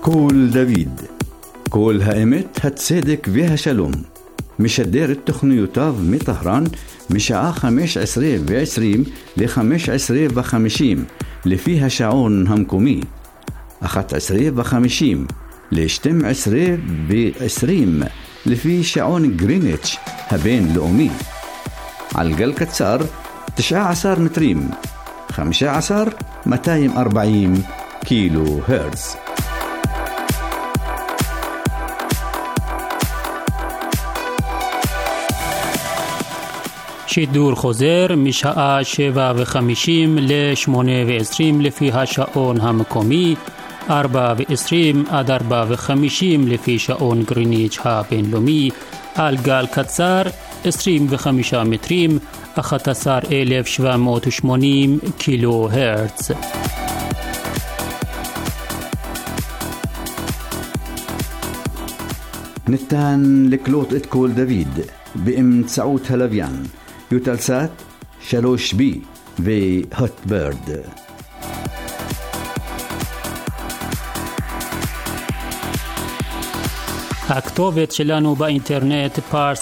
קול דוד, קול האמת, הצדק והשלום. משדר את תוכניותיו מטהרן משעה 15:20 ל-15:50 לפי השעון המקומי, 11:50 ל-12:20 לפי שעון גריניץ' הבינלאומי. על גל קצר 19 מטרים, 15,240 קילו הרץ. שידור חוזר משעה 7:50 ל-8:20 לפי השעון המקומי, 4:20 עד 4:50 לפי שעון גריניץ' הבינלאומי, על גל קצר 25 מטרים, 11,780 קילו הרץ. ניתן לקלוט את קול דוד באמצעות הלוויין יוטלסאט 3B והוטברד. הכתובת שלנו באינטרנט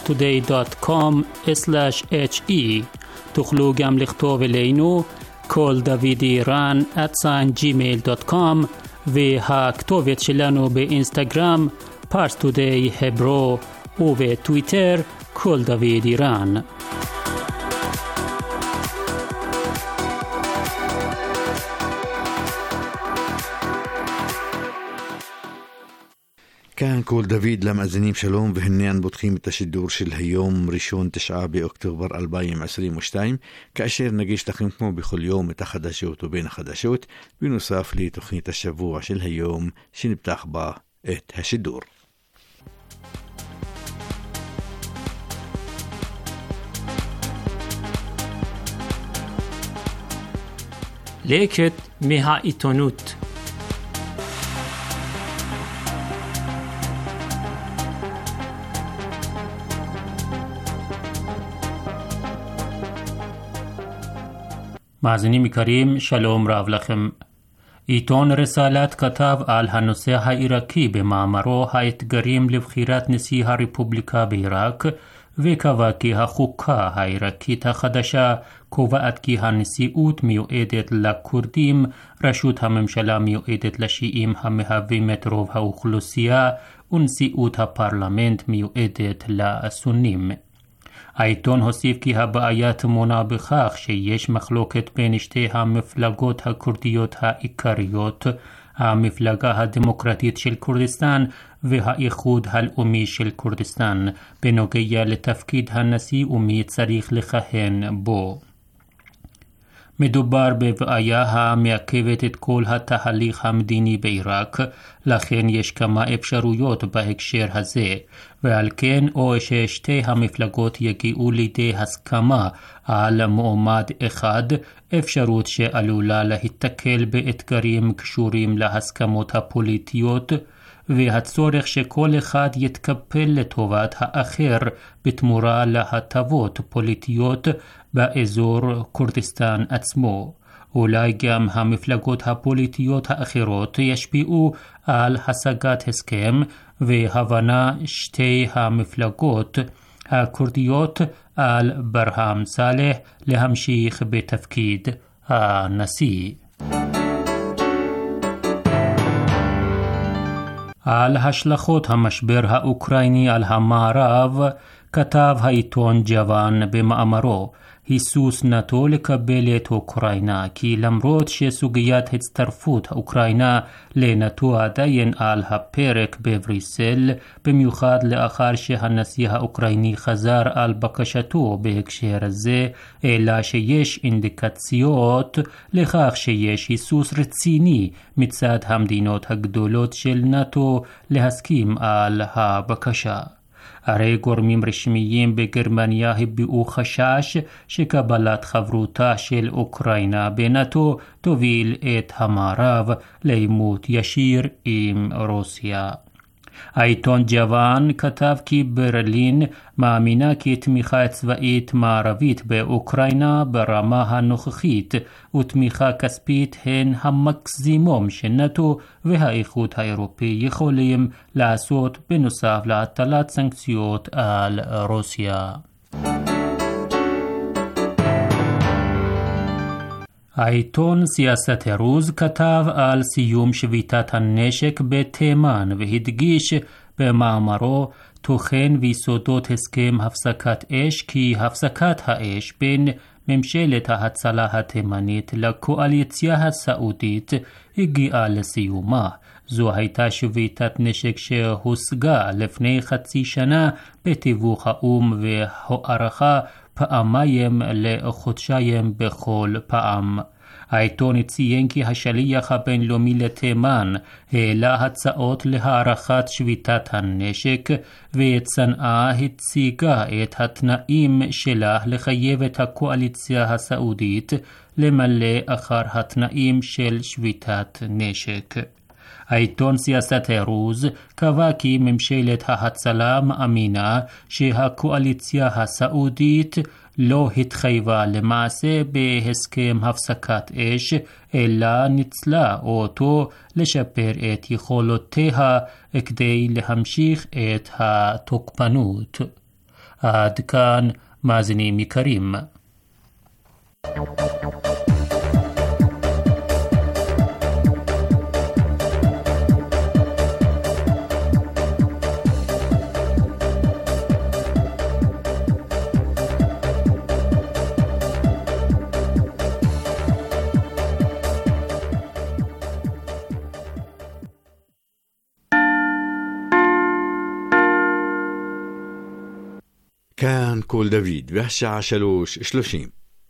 parstoday.com/he. תוכלו גם לכתוב אלינו קול דוד איראן @gmail.com, והכתובת שלנו באינסטגרם parstoday hebro ובטוויטר קול דוד איראן. כאן קול דוד למאזינים שלום, והנה אנו פותחים את השידור של היום ראשון 9 באוקטובר 2022, כאשר נגיש לכם כמו בכל יום את החדשות ובין החדשות, בנוסף לתוכנית השבוע של היום שנפתח בה את השידור. לקט מהעיתונות. מאזינים יקרים, שלום רב לכם. עיתון רסאלת כתב על הנושא העיראקי במאמרו האתגרים לבחירת נשיא הרפובליקה בעיראק, וקבע כי החוקה העיראקית החדשה קובעת כי הנשיאות מיועדת לכורדים, ראשות הממשלה מיועדת לשיעים המהווים את רוב האוכלוסייה, ונשיאות הפרלמנט מיועדת לסונים. העיתון הוסיף כי הבעיה טמונה בכך שיש מחלוקת בין שתי המפלגות הכורדיות העיקריות, המפלגה הדמוקרטית של כורדיסטן והאיחוד הלאומי של כורדיסטן, בנוגע לתפקיד הנשיא ומי צריך לכהן בו. מדובר בבעיה המעכבת את כל התהליך המדיני בעיראק, לכן יש כמה אפשרויות בהקשר הזה, ועל כן או ששתי המפלגות יגיעו לידי הסכמה על מועמד אחד, אפשרות שעלולה להתקל באתגרים קשורים להסכמות הפוליטיות, והצורך שכל אחד יתקפל לטובת האחר בתמורה להטבות פוליטיות באזור כורדיסטן עצמו. אולי גם המפלגות הפוליטיות האחרות ישפיעו על השגת הסכם והבנה שתי המפלגות הכורדיות על ברהם סאלח להמשיך בתפקיד הנשיא. על השלכות המשבר האוקראיני על המערב כתב העיתון ג'וואן במאמרו, היסוס נאט"ו לקבל את אוקראינה, כי למרות שסוגיית הצטרפות אוקראינה לנאט"ו עדיין על הפרק בבריסל, במיוחד לאחר שהנשיא האוקראיני חזר על בקשתו בהקשר הזה, אלא שיש אינדיקציות לכך שיש היסוס רציני מצד המדינות הגדולות של נאט"ו להסכים על הבקשה. הרי גורמים רשמיים בגרמניה הביעו חשש שקבלת חברותה של אוקראינה בנאט"ו תוביל את המערב לעימות ישיר עם רוסיה. העיתון ג'וואן כתב כי ברלין מאמינה כי תמיכה צבאית מערבית באוקראינה ברמה הנוכחית ותמיכה כספית הן המקסימום שנאט"ו והאיחוד האירופי יכולים לעשות בנוסף להטלת סנקציות על רוסיה. העיתון סיאסת הרוז כתב על סיום שביתת הנשק בתימן והדגיש במאמרו תוכן ויסודות הסכם הפסקת אש כי הפסקת האש בין ממשלת ההצלה התימנית לקואליציה הסעודית הגיעה לסיומה. זו הייתה שביתת נשק שהושגה לפני חצי שנה בתיווך האו"ם והוארכה פעמיים לחודשיים בכל פעם. העיתון ציין כי השליח הבינלאומי לתימן העלה הצעות להארכת שביתת הנשק וצנעה הציגה את התנאים שלה לחייב את הקואליציה הסעודית למלא אחר התנאים של שביתת נשק. העיתון סיאסת הרוז קבע כי ממשלת ההצלה מאמינה שהקואליציה הסעודית לא התחייבה למעשה בהסכם הפסקת אש, אלא ניצלה אותו לשפר את יכולותיה כדי להמשיך את התוקפנות. עד כאן מאזינים יקרים. כאן קול דוד, והשעה 3:30.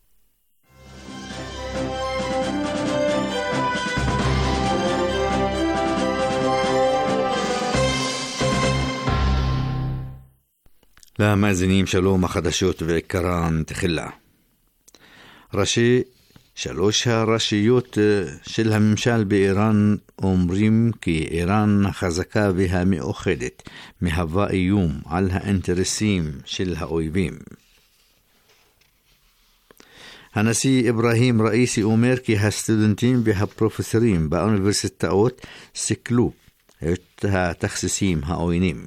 למאזינים שלום, החדשות ועיקרן תחילה. ראשי 3 הרשויות של הממשל באיראן אומרים כי איראן החזקה והמאוחדת מהווה איום על האינטרסים של האויבים. הנשיא אברהים ראיסי אומר כי הסטודנטים והפרופסורים באוניברסיטאות סיכלו את התכסיסים העוינים.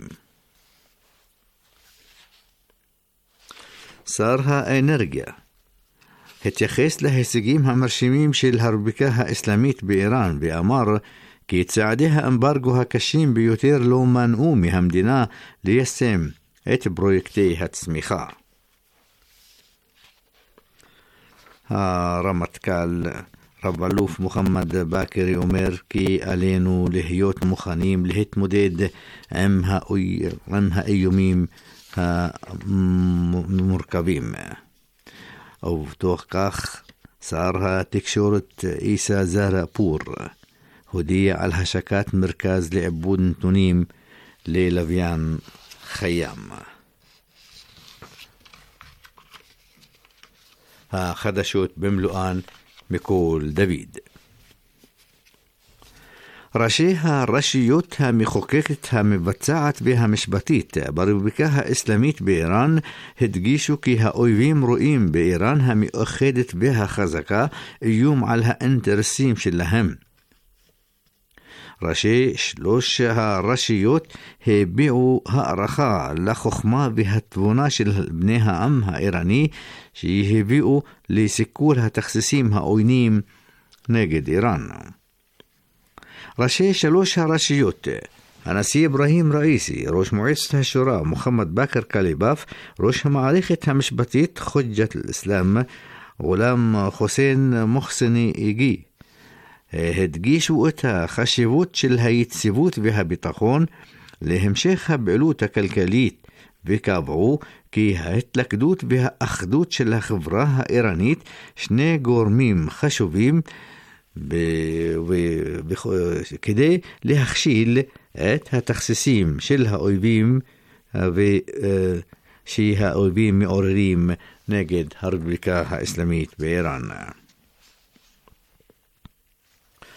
שר האנרגיה התייחס להישגים המרשימים של הרפובליקה האסלאמית באיראן ואמר כי צעדי האמברגו הקשים ביותר לא מנעו מהמדינה ליישם את פרויקטי הצמיחה. הרמטכ"ל רב-אלוף מוחמד באקרי אומר כי עלינו להיות מוכנים להתמודד עם האיומים המורכבים. ובתוך כך שר התקשורת איסה זרפור הודיע על השקת מרכז לעיבוד נתונים ללוויין חיים. החדשות במלואן מקול דוד. ראשי הרשויות המחוקקת, המבצעת והמשפטית ברפובליקה האסלאמית באיראן הדגישו כי האויבים רואים באיראן המאוחדת והחזקה איום על האינטרסים שלהם. ראשי 3 הרשויות הביעו הערכה לחוכמה והתבונה של בני העם האיראני שהביאו לסיכול התכסיסים העוינים נגד איראן. ראשי 3 הרשויות, הנשיא אברהים ראיסי, ראש מועצת השורא מוחמד באקר קליבאף, ראש המערכת המשפטית חוג'ת אל-אסלאם גולם חוסיין מוחסני איגי, הדגישו את החשיבות של היציבות והביטחון להמשך הפעילות הכלכלית וקבעו כי ההתלכדות והאחדות של החברה האיראנית שני גורמים חשובים כדי להכשיל את התכסיסים של האויבים שהאויבים מעוררים נגד הרפובליקה האסלאמית באיראן.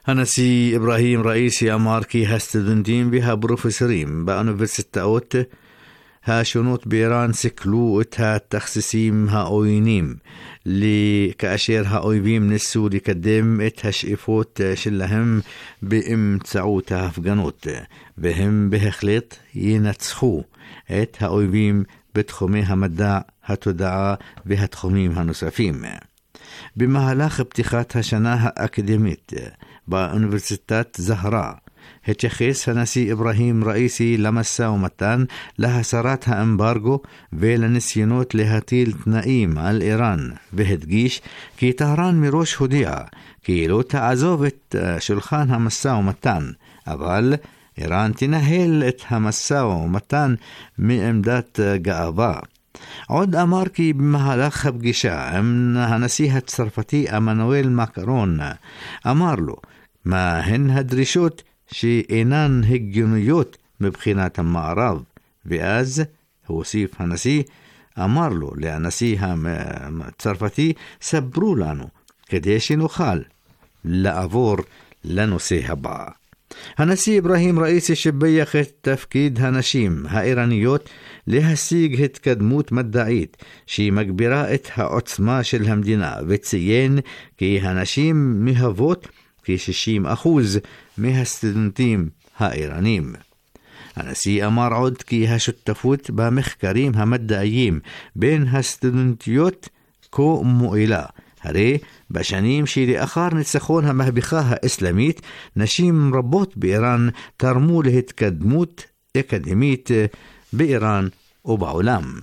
הנשיא אברהים ראיסי אמר כי הסטודנטים והפרופסורים באוניברסיטאות השונות באיראן סיכלו את התכסיסים העוינים כאשר האויבים ניסו לקדם את השאיפות שלהם באמצעות ההפגנות, והם בהחלט ינצחו את האויבים בתחומי המדע, התודעה והתחומים הנוספים. במהלך פתיחת השנה האקדמית באוניברסיטת זהרה התייחס הנשיא אברהים ראיסי למשא ומתן להסרת האמברגו ולניסיונות להטיל תנאים על איראן, והדגיש כי טהרן מראש הודיעה כי לא תעזוב את שולחן המשא ומתן, אבל איראן תנהל את המשא ומתן מעמדת גאווה. עוד אמר כי במהלך הפגישה עם הנשיא הצרפתי אמנואל מקרון אמר לו מה הן הדרישות שאינן הגיוניות מבחינת המערב, ואז הוסיף הנשיא, אמר לו לנשיא הצרפתי, ספרו לנו כדי שנוכל לעבור לנושא הבא. הנשיא אברהים ראיסי שבח את תפקיד הנשים האיראניות להשיג התקדמות מדעית שהיא מגבירה את העוצמה של המדינה, וציין כי הנשים מהוות כ-60% מהסטודנטים האיראנים. הנשיא אמר עוד כי השותפות במחקרים המדעיים בין הסטודנטיות כה מועילה, הרי בשנים שלאחר ניצחון המהפכה האסלאמית נשים רבות באיראן תרמו להתקדמות אקדמית באיראן ובעולם.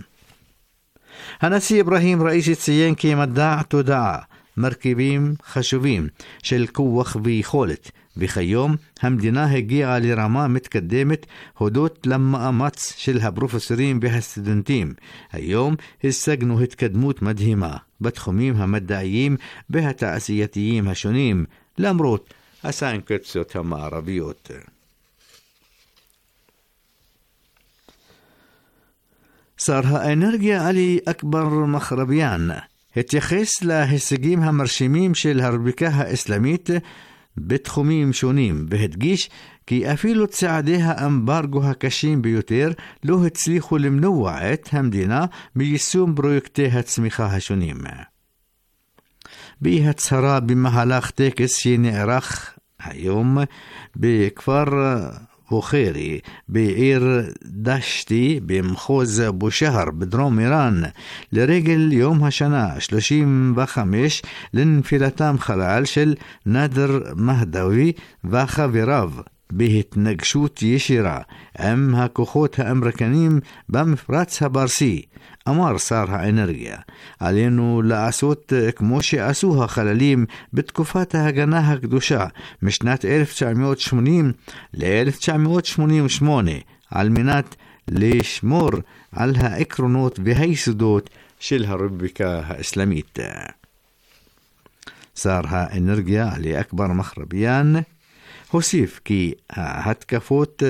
הנשיא אברהים ראיסי ציין כי מדע תודעה מרכיבים חשובים של כוח ויכולת, וכיום המדינה הגיעה לרמה מתקדמת הודות למאמץ של הפרופסורים והסטודנטים. היום השגנו התקדמות מדהימה בתחומים המדעיים והתעשייתיים השונים, למרות הסנקציות המערביות. שר האנרגיה עלי אכבר מחרביאן התייחס להישגים המרשימים של הרפובליקה האסלאמית בתחומים שונים, והדגיש כי אפילו צעדי האמברגו הקשים ביותר לא הצליחו למנוע את המדינה מיישום פרויקטי הצמיחה השונים. בהצהרה במהלך טקס שנערך היום בכפר בוכרי בעיר דשתי במחוז בושהר בדרום איראן לרגל יום השנה 35 לנפילתם חלל של נאדר מהדווי וחבריו בהתנגשות ישירה עם הכוחות האמריקנים במפרץ הפרסי. אמר שר האנרגיה, עלינו לעשות כמו שעשו החללים בתקופת ההגנה הקדושה משנת 1980 ל-1988 על מנת לשמור על העקרונות והיסודות של הרפובליקה האסלאמית. שר האנרגיה עלי אכבר מחרביאן הוסיף כי ההתקפות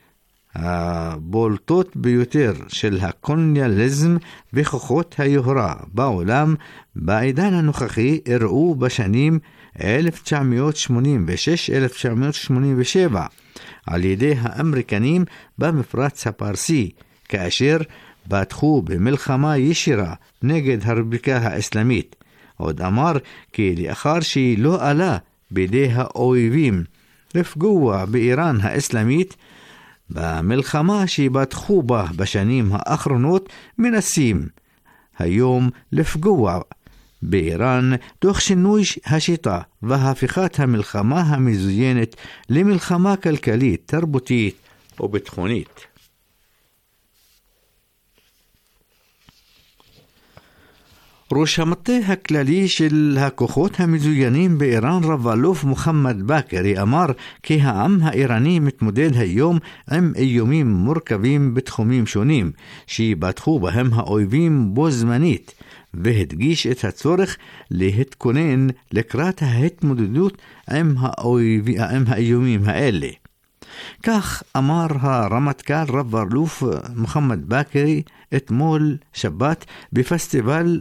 הבולטות ביותר של הקולוניאליזם וכוחות היוהרה בעולם בעידן הנוכחי אירעו בשנים 1986-1987 על ידי האמריקנים במפרץ הפרסי, כאשר פתחו במלחמה ישירה נגד הרפובליקה האסלאמית. עוד אמר כי לאחר שהיא לא עלה בידי האויבים לפגוע באיראן האסלאמית, במלחמה שפתחו בה בשנים האחרונות מנסים היום לפגוע באיראן תוך שינוי השיטה והפיכת המלחמה המזוינת למלחמה כלכלית, תרבותית וביטחונית. ראש המטה הכללי של הכוחות המזוינים באיראן רב-אלוף מוחמד באקרי אמר כי העם האיראני מתמודד היום עם איומים מורכבים בתחומים שונים שיפתחו בהם האויבים בו זמנית, והדגיש את הצורך להתכונן לקראת ההתמודדות עם האיומים האלה. כך אמר הרמטכ"ל רב-אלוף מוחמד באקרי אתמול שבת בפסטיבל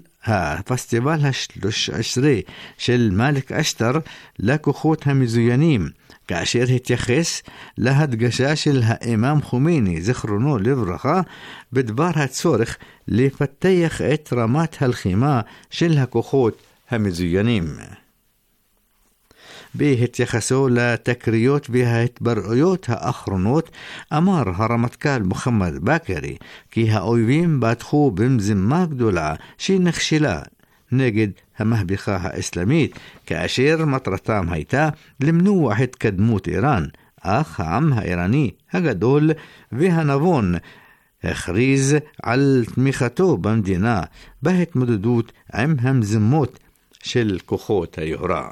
ה-13 של מאלק אשטר לכוחות המזוינים, כאשר התייחס להדגשה של האימאם חומייני זכרונו לברכה בדבר הצורך לפתח את רמת הלחימה של הכוחות המזוינים. בהתייחסו לתקריות וההתברעויות האחרונות, אמר הרמטכ"ל מוחמד באקרי כי האויבים בטחו במזימה גדולה שנכשלה נגד המהפכה האסלאמית, כאשר מטרתם הייתה למנוע התקדמות איראן, אך העם האיראני הגדול והנבון הכריז על תמיכתו במדינה בהתמודדות עם המזימות של כוחות היוהרה.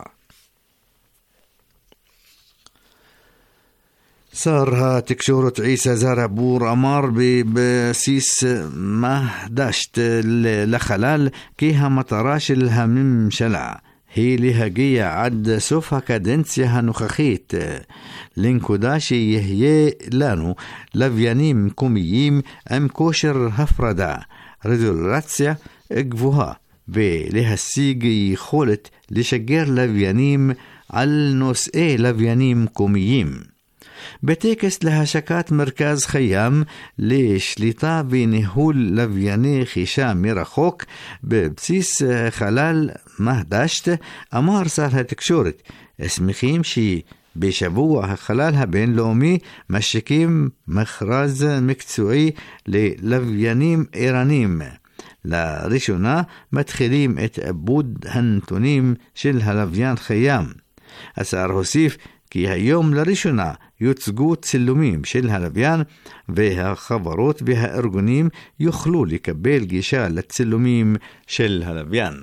שר התקשורת עיסא זרבור אמר בבסיס מהדשת לחלל כי המטרה של הממשלה היא להגיע עד סוף הקדנציה הנוכחית לנקודה שיהיה לנו לוויינים מקומיים עם כושר הפרדה, רזולוציה גבוהה, ולהשיג יכולת לשגר לוויינים על נושאי לוויינים מקומיים. בטקס להשקת מרכז חיים לשליטה וניהול לווייני חישה מרחוק בבסיס חלל מהדשת, אמר שר התקשורת, שמחים שבשבוע החלל הבינלאומי משיקים מכרז מקצועי ללוויינים איראנים. לראשונה מתחילים את עיבוד הנתונים של הלוויין חיים. השר הוסיף כי היום לראשונה יוצגו צילומים של הלוויין והחברות והארגונים יוכלו לקבל גישה לצילומים של הלוויין.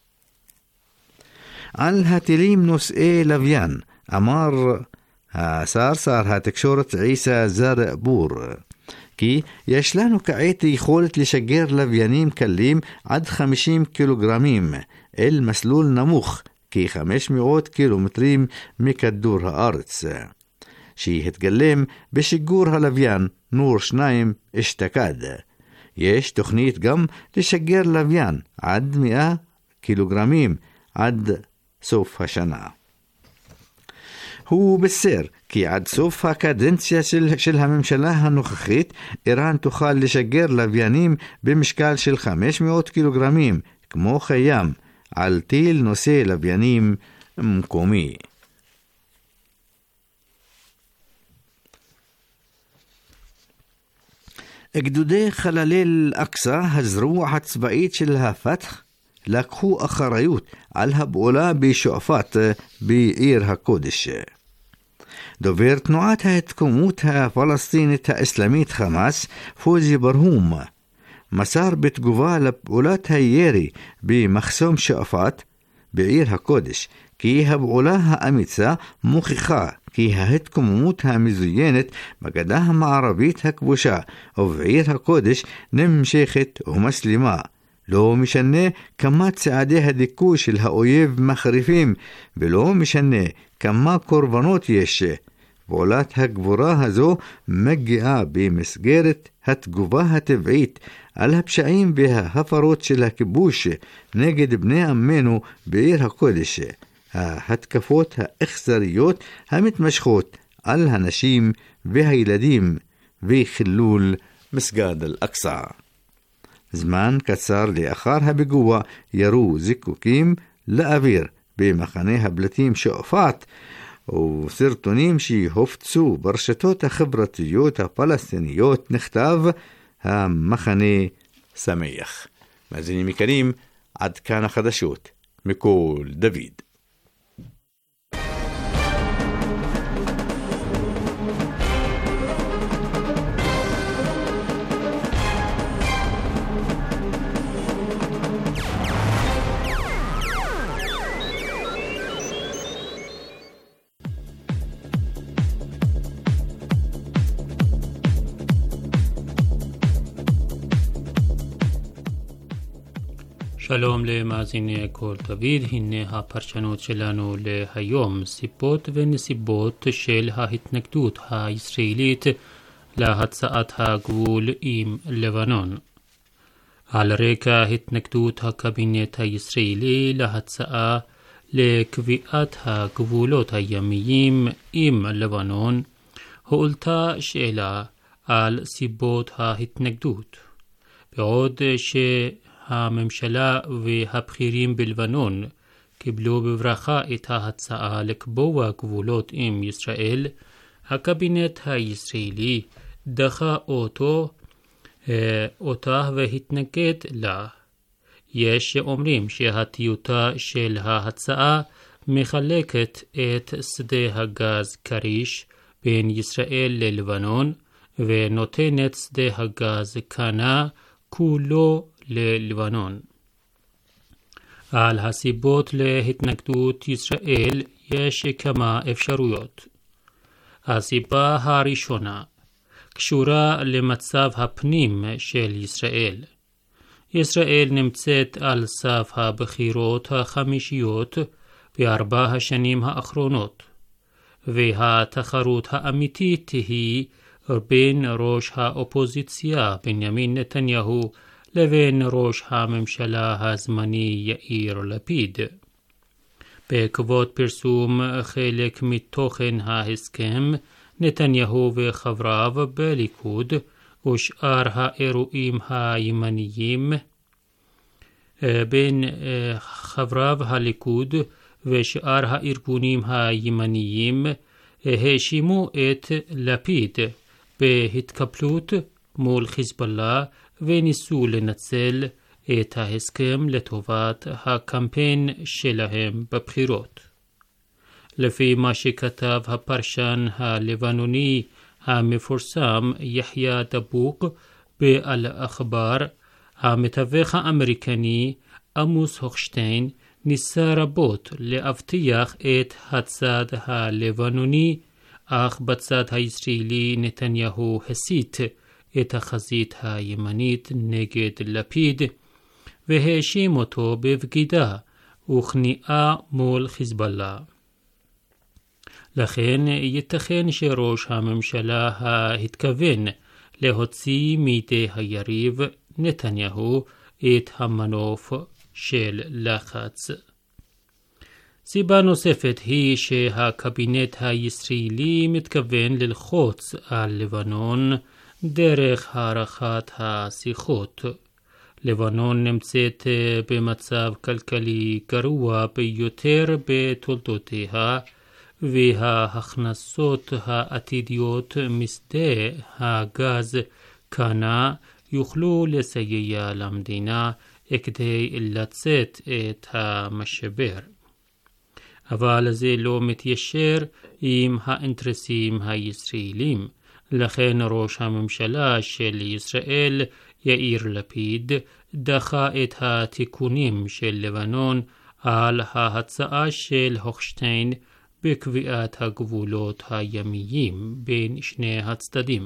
על הטילים נושאי לוויין אמר שר התקשורת עיסא זרבור כי יש לנו כעת יכולת לשגר לוויינים קלים עד 50 קילוגרמים אל מסלול נמוך כ-500 קילומטרים מכדור הארץ, שהתגלם בשיגור הלוויין נור 2 אשתקד. יש תוכנית גם לשגר לוויין עד 100 קילוגרמים עד סוף השנה. הוא בסר כי עד סוף הקדנציה של הממשלה הנוכחית איראן תוכל לשגר לוויינים במשקל של 500 קילוגרמים כמו חיים על טיל נושא לוויינים מקומי. גדודי חללי אל-אקצא, הזרוע הצבאית של הפתח, לקחו אחריות על הפעולה בשועפאט בעיר הקודש. דובר תנועת ההתקוממות הפלסטינית האסלאמית חמאס, פוזי ברהום, מסר בתגובה לפעולת הירי במחסום שועפאט בעיר הקודש כי הפעולה האמיצה מוכיחה כי ההתקוממות המזוינת בגדה המערבית הכבושה ובעיר הקודש נמשכת ומסלימה. לא משנה כמה צעדי הדיכוי של האויב מחריפים ולא משנה כמה קורבנות יש. פעולת הגבורה הזו מגיעה במסגרת התגובה הטבעית על הפשעים וההפרות של הכיבוש נגד בני עמנו בעיר הקודש, ההתקפות האכזריות המתמשכות על הנשים והילדים וחילול מסגד אל-אקצא. זמן קצר לאחר הפיגוע ירו זיקוקים לאוויר במחנה הפליטים שועפאט, וסרטונים שהופצו ברשתות החברתיות הפלסטיניות נכתב המחנה שמח. מאזינים יקרים, עד כאן החדשות מכל דוד. שלום למאזיני כל דוד, הנה הפרשנות שלנו להיום, סיבות ונסיבות של ההתנגדות הישראלית להצעת הגבול עם לבנון. על רקע התנגדות הקבינט הישראלי להצעה לקביעת הגבולות הימיים עם לבנון, הועלתה שאלה על סיבות ההתנגדות. בעוד שהממשלה והבכירים בלבנון קיבלו בברכה את ההצעה לקבוע גבולות עם ישראל, הקבינט הישראלי דחה אותה והתנגד לה. יש שאומרים שהטיוטה של ההצעה מחלקת את שדה הגז כריש בין ישראל ללבנון ונותנת שדה הגז כנא כולו ללבנון. על הסיבות להתנגדות ישראל יש כמה אפשרויות. הסיבה הראשונה קשורה למצב הפנים של ישראל. ישראל נמצאת על סף הבחירות החמישיות ב4 השנים האחרונות, והתחרות האמיתית היא בין ראש האופוזיציה בנימין נתניהו לבין ראש הממשלה הזמני יאיר לפיד. בעקבות פרסום חלק מתוכן ההסכם, נתניהו וחבריו בליכוד ושאר האירועים הימניים בין חבריו הליכוד ושאר הארגונים הימניים האשימו את לפיד בהתקפלות מול חיזבאללה וניסו לנצל את ההסכם לטובת הקמפיין שלהם בבחירות. לפי מה שכתב הפרשן הלבנוני המפורסם יחיא דבוק באל-אחבר, המתווך האמריקני עמוס הוכשטיין ניסה רבות להבטיח את הצד הלבנוני, אך בצד הישראלי נתניהו הסיט את החזית הימנית נגד לפיד והאשים אותו בבגידה וכניעה מול חיזבאללה. לכן ייתכן שראש הממשלה התכוון להוציא מידי היריב נתניהו את המנוף של לחץ. סיבה נוספת היא שהקבינט הישראלי מתכוון ללחוץ על לבנון דרך הארכת השיחות. לבנון נמצאת במצב כלכלי גרוע ביותר בתולדותיה, וההכנסות העתידיות משדה הגז כנא יוכלו לסייע למדינה כדי לצאת את המשבר. אבל זה לא מתיישר עם האינטרסים הישראלים. לכן ראש הממשלה של ישראל יאיר לפיד דחה את התיקונים של לבנון על ההצעה של הוכשטיין בקביעת הגבולות הימיים בין שני הצדדים.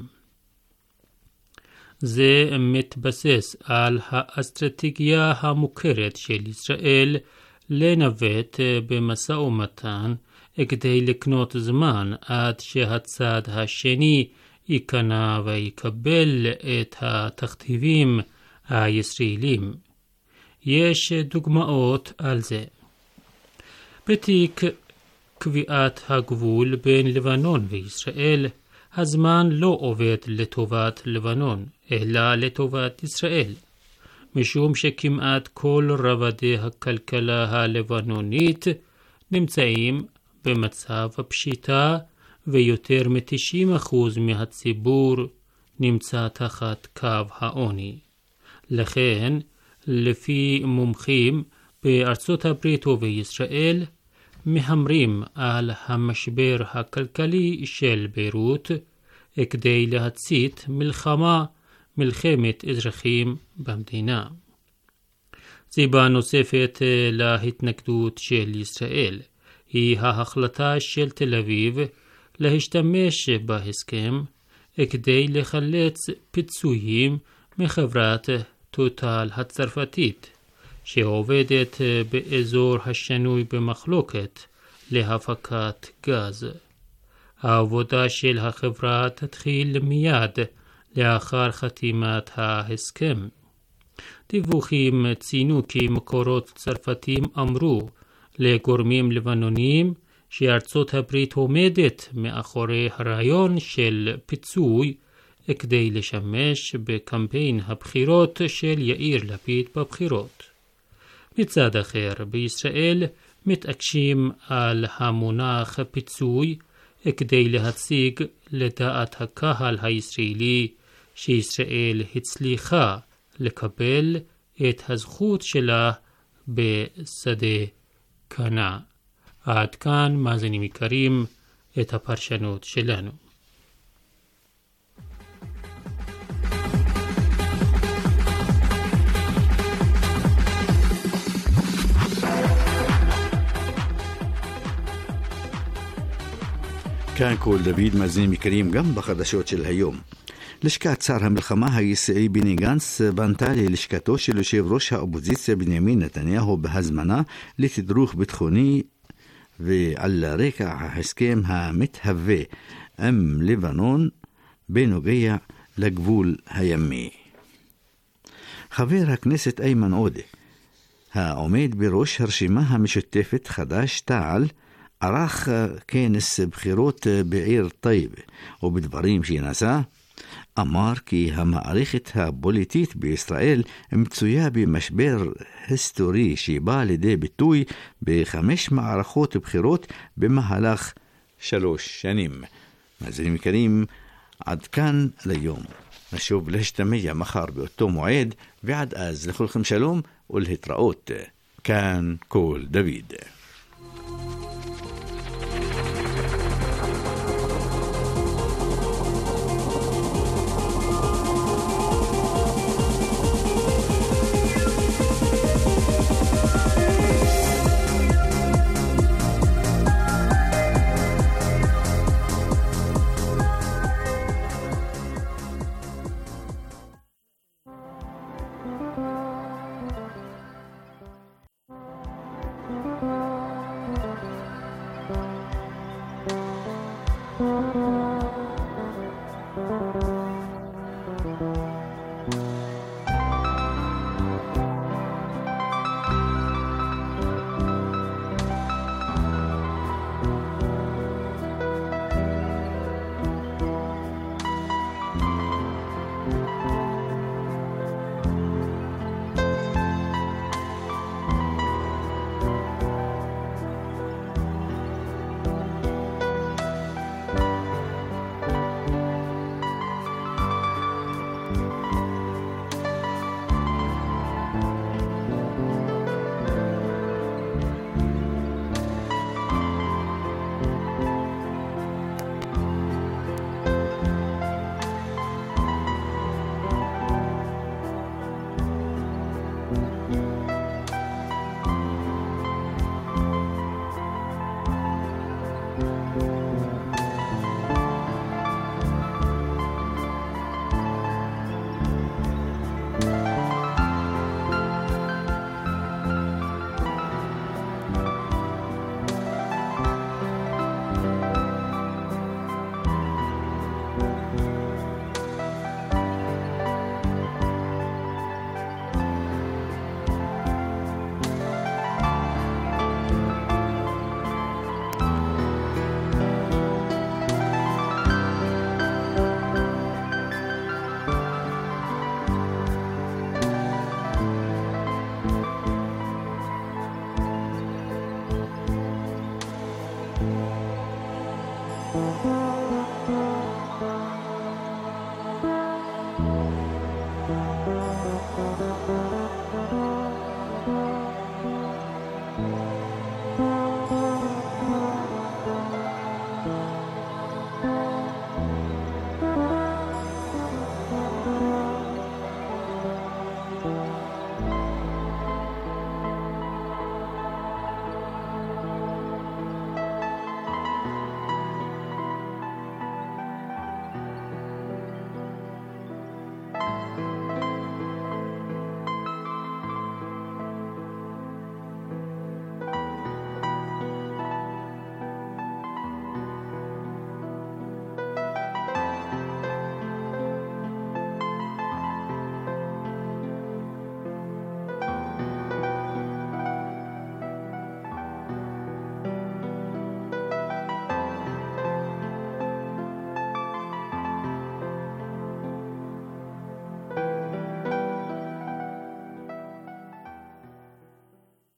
זה מתבסס על האסטרטגיה המוכרת של ישראל לנווט במשא ומתן כדי לקנות זמן עד שהצד השני ייכנע ויקבל את התכתיבים הישראלים. יש דוגמאות על זה. בתיק קביעת הגבול בין לבנון וישראל, הזמן לא עובד לטובת לבנון, אלא לטובת ישראל. משום שכמעט כל רבדי הכלכלה הלבנונית נמצאים במצב הפשיטה, ויותר מ-90% מהציבור נמצא תחת קו העוני. לכן, לפי מומחים בארצות הברית ובישראל, מהמרים על המשבר הכלכלי של ביירות כדי להצית מלחמת אזרחים במדינה. סיבה נוספת להתנגדות של ישראל היא ההחלטה של תל אביב להשתמש בהסכם כדי לחלץ פיצויים מחברת טוטל הצרפתית, שעובדת באזור השנוי במחלוקת להפקת גז. העבודה של החברה תתחיל מיד לאחר חתימת ההסכם. דיווחים ציינו כי מקורות צרפתים אמרו לגורמים לבנוניים שארצות הברית עומדת מאחורי הרעיון של פיצוי כדי לשמש בקמפיין הבחירות של יאיר לפיד בבחירות. מצד אחר, בישראל מתעקשים על המונח פיצוי כדי להציג לדעת הקהל הישראלי שישראל הצליחה לקבל את הזכות שלה בשדה קנה. עד כאן, מאזינים יקרים, את הפרשנות שלנו. כאן כל דוד, מאזינים יקרים, גם בחדשות של היום. לשכת שר המלחמה הישראלי בני גנץ פנתה ללשכתו של יושב ראש האופוזיציה בנימין נתניהו בהזמנה לתדרוך ביטחוני ועל רקע ההסכם המתהווה עם לבנון בנוגע לגבול הימי. חבר הכנסת איימן עודה, העומד בראש הרשימה המשותפת חד"ש-תע"ל, ערך כנס בחירות בעיר טייבה, ובדברים שנשא אמר כי המערכת הפוליטית בישראל מצויה במשבר היסטורי שבא לידי ביטוי ב5 מערכות בחירות במהלך 3 שנים. מאזינים יקרים, עד כאן ליום. נשוב להשתמע מחר באותו מועד, ועד אז לכולכם שלום ולהתראות. כאן כל דוד.